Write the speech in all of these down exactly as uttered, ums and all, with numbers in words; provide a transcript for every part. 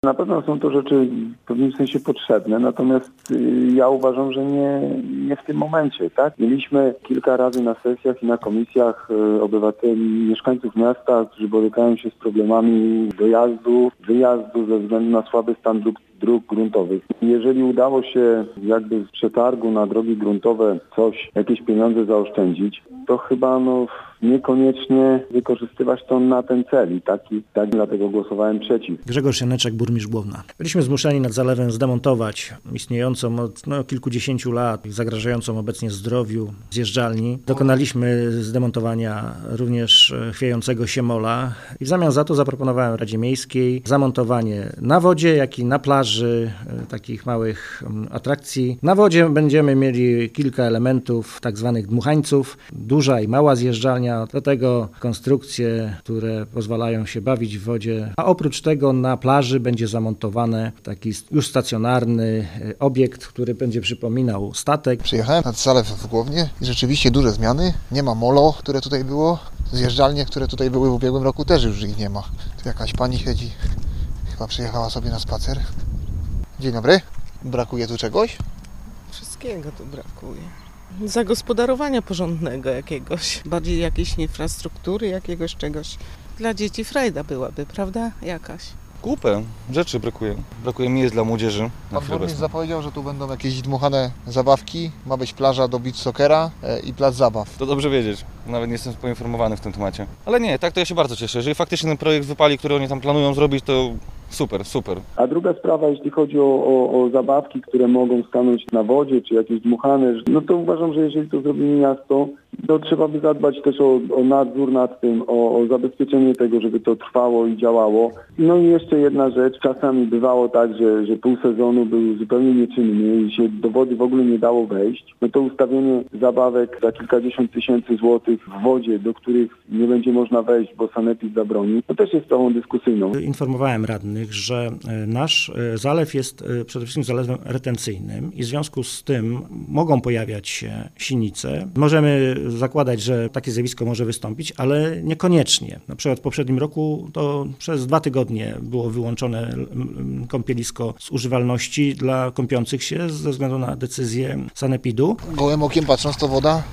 Na pewno są to rzeczy w pewnym sensie potrzebne, natomiast ja uważam, że nie, nie w tym momencie, tak? Mieliśmy kilka razy na sesjach i na komisjach obywateli, mieszkańców miasta, którzy borykają się z problemami dojazdu, wyjazdu ze względu na słaby stan dróg, dróg gruntowych. Jeżeli udało się jakby z przetargu na drogi gruntowe coś, jakieś pieniądze zaoszczędzić, to chyba no niekoniecznie wykorzystywać to na ten cel i tak, i tak dlatego głosowałem przeciw. Grzegorz Janeczek, burmistrz Głowna. Byliśmy zmuszeni nad zalewem zdemontować istniejącą od no, kilkudziesięciu lat, zagrażającą obecnie zdrowiu zjeżdżalni. Dokonaliśmy zdemontowania również chwiejącego się mola i w zamian za to zaproponowałem Radzie Miejskiej zamontowanie na wodzie, jak i na plaży takich małych atrakcji. Na wodzie będziemy mieli kilka elementów, tak zwanych dmuchańców, duża i mała zjeżdżalnia, do tego konstrukcje, które pozwalają się bawić w wodzie, a oprócz tego na plaży będzie zamontowany taki już stacjonarny obiekt, który będzie przypominał statek. Przyjechałem nad zalew w Głownie i rzeczywiście duże zmiany. Nie ma molo, które tutaj było. Zjeżdżalnie, które tutaj były w ubiegłym roku, też już ich nie ma. Tu jakaś pani siedzi, chyba przyjechała sobie na spacer. Dzień dobry. Brakuje tu czegoś? Wszystkiego tu brakuje. Zagospodarowania porządnego jakiegoś, bardziej jakiejś infrastruktury, jakiegoś czegoś. Dla dzieci frajda byłaby, prawda? Jakaś. Kupę rzeczy brakuje. Brakuje miejsc dla młodzieży. Pan burmistrz zapowiedział, że tu będą jakieś dmuchane zabawki, ma być plaża do beach soccera i plac zabaw. To dobrze wiedzieć. Nawet nie jestem poinformowany w tym temacie. Ale nie, tak to ja się bardzo cieszę. Jeżeli faktycznie ten projekt wypali, który oni tam planują zrobić, to super, super. A druga sprawa, jeśli chodzi o, o, o zabawki, które mogą stanąć na wodzie, czy jakieś dmuchane, no to uważam, że jeżeli to zrobi miasto, to trzeba by zadbać też o, o nadzór nad tym, o, o zabezpieczenie tego, żeby to trwało i działało. No i jeszcze jedna rzecz, czasami bywało tak, że, że pół sezonu był zupełnie nieczynny i się do wody w ogóle nie dało wejść. No to ustawienie zabawek za kilkadziesiąt tysięcy złotych w wodzie, do których nie będzie można wejść, bo sanepid zabroni, to też jest sprawą dyskusyjną. Informowałem radnych, że nasz zalew jest przede wszystkim zalewem retencyjnym i w związku z tym mogą pojawiać się sinice. Możemy zakładać, że takie zjawisko może wystąpić, ale niekoniecznie. Na przykład w poprzednim roku to przez dwa tygodnie było wyłączone kąpielisko z używalności dla kąpiących się ze względu na decyzję sanepidu. Gołym okiem patrząc, to woda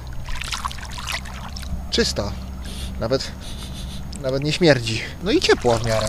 czysta. Nawet, nawet nie śmierdzi. No i ciepła w miarę.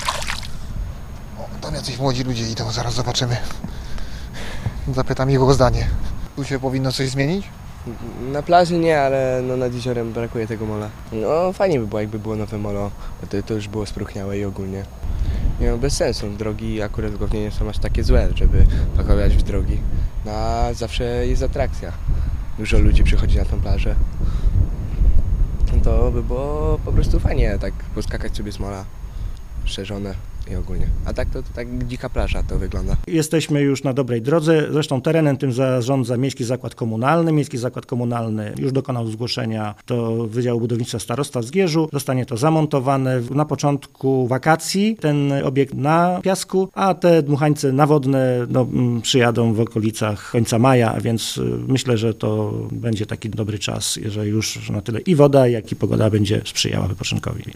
O, tam jacyś młodzi ludzie idą, zaraz zobaczymy. Zapytam ich o zdanie. Tu się powinno coś zmienić? Na plaży nie, ale no nad jeziorem brakuje tego mola. No fajnie by było, jakby było nowe molo, bo to, to już było spróchniałe i ogólnie. Nie no, bez sensu, drogi akurat w Głownie nie są aż takie złe, żeby pakować w drogi. No a zawsze jest atrakcja. Dużo ludzi przychodzi na tą plażę. To by było po prostu fajnie tak poskakać sobie z mola, szerzone i ogólnie. A tak to, to tak dzika plaża to wygląda. Jesteśmy już na dobrej drodze. Zresztą terenem tym zarządza Miejski Zakład Komunalny. Miejski Zakład Komunalny już dokonał zgłoszenia do Wydziału Budownictwa Starostwa w Zgierzu. Zostanie to zamontowane na początku wakacji, ten obiekt na piasku, a te dmuchańce nawodne no, przyjadą w okolicach końca maja, a więc myślę, że to będzie taki dobry czas, że już na tyle i woda, jak i pogoda będzie sprzyjała wypoczynkowi.